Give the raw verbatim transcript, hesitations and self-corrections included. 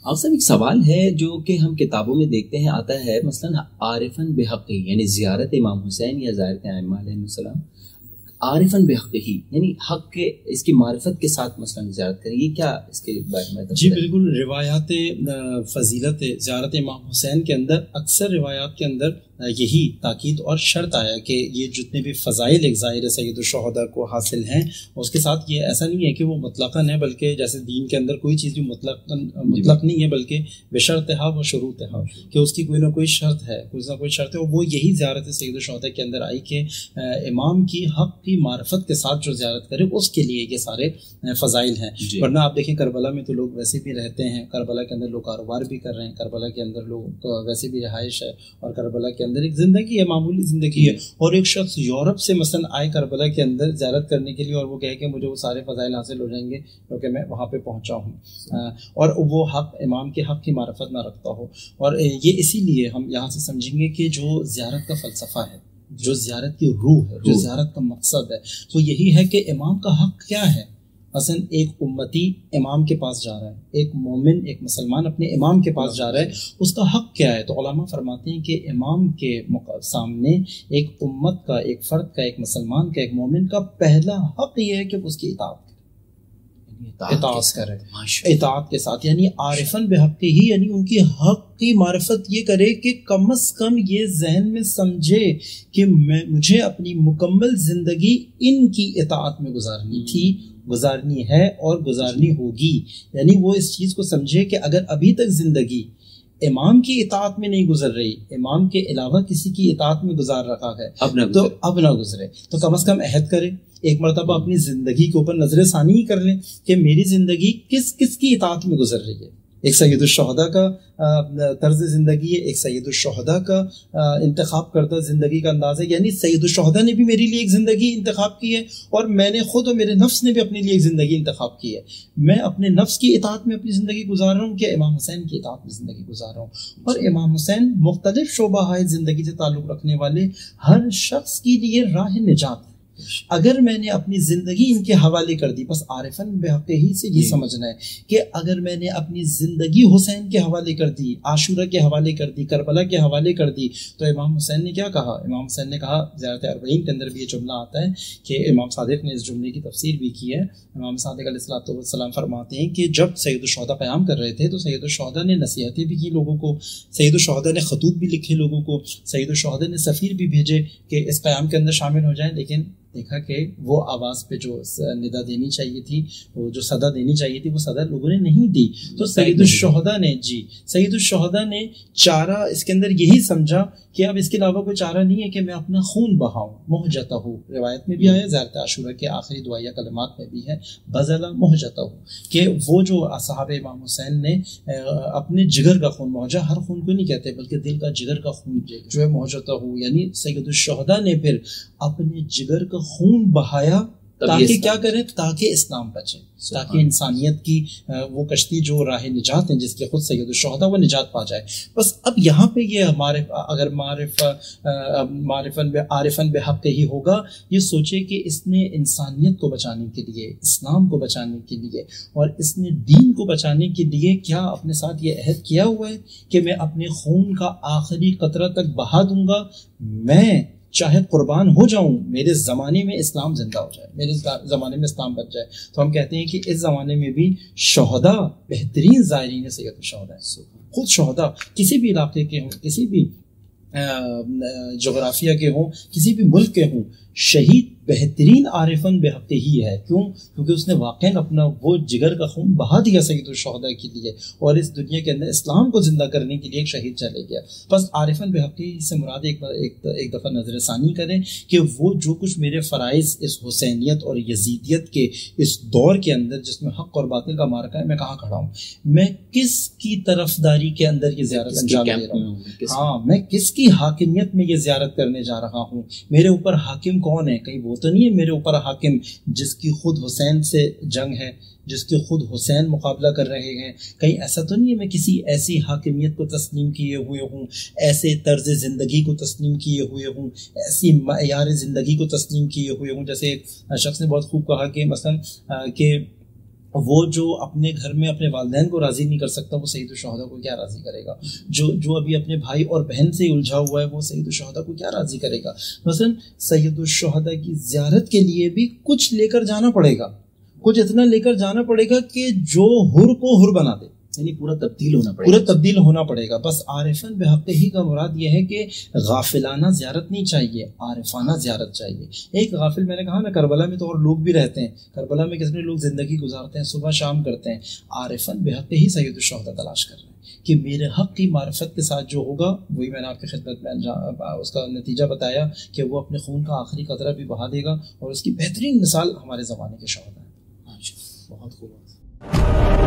آپ صاحب ایک سوال ہے جو کہ ہم کتابوں میں دیکھتے ہیں آتا ہے، مثلا عارفاً بحقی یعنی زیارت امام حسین یا زیارت ائمہ علیہ السلام، عارفاً بحقی یعنی حق کے اس کی معرفت کے ساتھ مثلا زیارت کریں، یہ کیا اس کے بارے میں؟ جی بالکل، روایات فضیلت زیارت امام حسین کے اندر اکثر روایات کے اندر یہی تاکید اور شرط آیا کہ یہ جتنے بھی فضائل ایک ظاہر سید الشہداء کو حاصل ہیں، اس کے ساتھ یہ ایسا نہیں ہے کہ وہ مطلقاً ہے، بلکہ جیسے دین کے اندر کوئی چیز بھی مطلق مطلق نہیں ہے، بلکہ بشرطہا و شروطہا، کہ اس کی کوئی نہ کوئی شرط ہے، کوئی نہ کوئی شرط ہے، اور وہ یہی زیارت سید الشہداء کے اندر آئی کہ امام کی حق کی معرفت کے ساتھ جو زیارت کرے اس کے لیے یہ سارے فضائل ہیں۔ جی۔ ورنہ آپ دیکھیں کربلا میں تو لوگ ویسے بھی رہتے ہیں، کربلا کے اندر لوگ کاروبار بھی کر رہے ہیں، کربلا کے اندر لوگ ویسے بھی رہائش ہے، اور کربلا کے اندر ایک زندگی ہے، معمولی زندگی ہے، اور ایک شخص یورپ سے مثلا آئے کربلا کے اندر زیارت کرنے کے لیے، اور وہ کہے کہ مجھے وہ سارے فضائل حاصل ہو جائیں گے کیونکہ میں وہاں پہ پہنچا ہوں، اور وہ حق امام کے حق کی معرفت نہ رکھتا ہو۔ اور یہ اسی لیے ہم یہاں سے سمجھیں گے کہ جو زیارت کا فلسفہ ہے، جو زیارت کی روح ہے، جو زیارت کا مقصد ہے، وہ یہی ہے کہ امام کا حق کیا ہے۔ مثلا ایک امتی امام کے پاس جا رہا ہے، ایک مومن ایک مسلمان اپنے امام کے پاس جا رہا ہے، اس کا حق کیا ہے؟ تو علماء فرماتے ہیں کہ امام کے سامنے ایک امت کا، ایک فرد کا، ایک مسلمان کا، ایک مومن کا پہلا حق یہ ہے کہ اس کی اطاعت کرے، اطاعت کرے اطاعت کے ساتھ، یعنی عارفاً بحقی ہی، یعنی ان کی حق کی معرفت یہ کرے کہ کم از کم یہ ذہن میں سمجھے کہ میں مجھے اپنی مکمل زندگی ان کی اطاعت میں گزارنی تھی، گزارنی ہے اور گزارنی ہوگی۔ یعنی وہ اس چیز کو سمجھے کہ اگر ابھی تک زندگی امام کی اطاعت میں نہیں گزر رہی، امام کے علاوہ کسی کی اطاعت میں گزار رکھا ہے، تو اب نہ گزرے، تو کم از کم عہد کرے، ایک مرتبہ اپنی زندگی کے اوپر نظر ثانی کر لیں کہ میری زندگی کس کس کی اطاعت میں گزر رہی ہے۔ ایک سید الشہداء کا طرز زندگی ہے، ایک سید الشہداء کا انتخاب کردہ زندگی کا انداز ہے، یعنی سید الشہداء نے بھی میرے لیے ایک زندگی انتخاب کی ہے، اور میں نے خود اور میرے نفس نے بھی اپنے لیے ایک زندگی انتخاب کی ہے۔ میں اپنے نفس کی اطاعت میں اپنی زندگی گزار رہا ہوں کہ امام حسین کی اطاعت میں زندگی گزار رہا ہوں۔ اور امام حسین مختلف شعبہ ہائے زندگی سے تعلق رکھنے والے ہر شخص کے لیے راہ نجات ہے۔ اگر میں نے اپنی زندگی ان کے حوالے کر دی، بس عارفاً بحقی ہی سے یہ سمجھنا ہے کہ اگر میں نے اپنی زندگی حسین کے حوالے کر دی، عاشورہ کے حوالے کر دی، کربلا کے حوالے کر دی، تو امام حسین نے کیا کہا؟ امام حسین نے کہا، زیارت اربعین کے اندر بھی یہ جملہ آتا ہے کہ امام صادق نے اس جملے کی تفسیر بھی کی ہے۔ امام صادق علیہ الصلوۃ والسلام فرماتے ہیں کہ جب سید الشہداء قیام کر رہے تھے تو سید الشہداء نے نصیحتیں بھی کی لوگوں کو، سید الشہداء نے خطوط بھی لکھے لوگوں کو، سید الشہداء نے سفیر بھی بھیجے کہ اس قیام کے اندر شامل ہو جائیں، لیکن دیکھا کہ وہ آواز پہ جو ندا دینی چاہیے تھی، وہ جو صدا دینی چاہیے تھی، وہ صدا لوگوں نے نہیں دی۔ تو سید الشہداء نے جی سید الشہداء نے چارہ اس کے اندر یہی سمجھا کہ اب اس کے علاوہ کوئی چارہ نہیں ہے کہ میں اپنا خون بہاؤں، محجتہ ہوں، روایت میں بھی آیا، زیارت عاشورہ کے آخری دعائیہ کلمات میں بھی ہے، بذل محجتہ ہوں، کہ وہ جو اصحاب امام حسین نے اپنے جگر کا خون محجہ، ہر خون کو نہیں کہتے بلکہ دل کا جگر کا خون جو ہے محجتہ ہوں، یعنی سید الشہداء نے پھر اپنے جگر کا خون بہایا تاکہ کیا کریں؟ تاکہ اسلام بچے، تاکہ انسانیت کی وہ کشتی جو راہ نجات ہے جس کے خود سید الشہداء وہ نجات پا جائے۔ بس اب یہاں پہ یہ معرف اگر معرف معرفاً عارفاً بحق ہی ہوگا، یہ سوچے کہ اس نے انسانیت کو بچانے کے لیے، اسلام کو بچانے کے لیے، اور اس نے دین کو بچانے کے لیے کیا اپنے ساتھ یہ عہد کیا ہوا ہے کہ میں اپنے خون کا آخری قطرہ تک بہا دوں گا، میں چاہے قربان ہو جاؤں، میرے زمانے میں اسلام زندہ ہو جائے، میرے زمانے میں اسلام بچ جائے۔ تو ہم کہتے ہیں کہ اس زمانے میں بھی شہداء بہترین زائرین سید الشہداء ہیں، خود شہداء کسی بھی علاقے کے ہوں، کسی بھی جغرافیہ کے ہوں، کسی بھی ملک کے ہوں، شہید بہترین عارفاً بحق ہی ہے۔ کیوں؟ کیونکہ اس نے واقعاً اپنا وہ جگر کا خون بہا دیا سید الشہداء کے لیے، اور اس دنیا کے اندر اسلام کو زندہ کرنے کے لیے ایک شہید چلے گیا۔ بس عارفاً بحق سے مراد ایک, ایک, ایک دفعہ نظر ثانی کریں کہ وہ جو کچھ میرے فرائض اس حسینیت اور یزیدیت کے اس دور کے اندر جس میں حق اور باطل کا مارکا ہے، میں کہاں کھڑا ہوں، میں کس کی طرفداری کے اندر یہ زیارت انجام دے رہا ہوں، ہاں میں کس کی حاکمیت میں یہ زیارت کرنے جا رہا ہوں، میرے اوپر حاکم کون ہے؟ کہیں وہ تو نہیں ہے میرے اوپر حاکم جس کی خود حسین سے جنگ ہے، جس کے خود حسین مقابلہ کر رہے ہیں، کہیں ایسا تو نہیں ہے میں کسی ایسی حاکمیت کو تسلیم کیے ہوئے ہوں، ایسے طرز زندگی کو تسلیم کیے ہوئے ہوں، ایسی معیار زندگی کو تسلیم کیے ہوئے ہوں۔ جیسے ایک شخص نے بہت خوب کہا کہ مثلا کہ وہ جو اپنے گھر میں اپنے والدین کو راضی نہیں کر سکتا وہ سید الشہداء کو کیا راضی کرے گا؟ جو جو ابھی اپنے بھائی اور بہن سے الجھا ہوا ہے وہ سید الشہداء کو کیا راضی کرے گا؟ مثلا سید الشہداء کی زیارت کے لیے بھی کچھ لے کر جانا پڑے گا، کچھ اتنا لے کر جانا پڑے گا کہ جو حر کو حر بنا دے، یعنی پورا تبدیل ہونا پڑے گا، پورا تبدیل ہونا پڑے گا۔ بس عارفاً بحقہ کا مراد یہ ہے کہ غافلانہ زیارت نہیں چاہیے، عارفانہ زیارت چاہیے۔ ایک غافل، میں نے کہا نا کربلا میں تو اور لوگ بھی رہتے ہیں، کربلا میں کتنے لوگ زندگی گزارتے ہیں، صبح شام کرتے ہیں، عارفاً بحقہ ہی سید الشہداء تلاش کر رہے ہیں کہ میرے حق کی معرفت کے ساتھ جو ہوگا وہی میں نے آپ کی خدمت میں اس کا نتیجہ بتایا کہ وہ اپنے خون کا آخری قطرہ بھی بہا دے گا، اور اس کی بہترین مثال ہمارے زمانے کے شہداء ہیں۔ بہت خوب۔